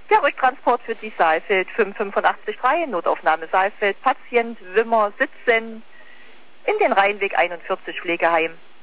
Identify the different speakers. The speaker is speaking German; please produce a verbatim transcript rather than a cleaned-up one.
Speaker 1: Der Rücktransport für die Saalfeld fünf fünfundachtzig drei, Notaufnahme Saalfeld, Patient Wimmer sitzen in den Rheinweg einundvierzig Pflegeheim.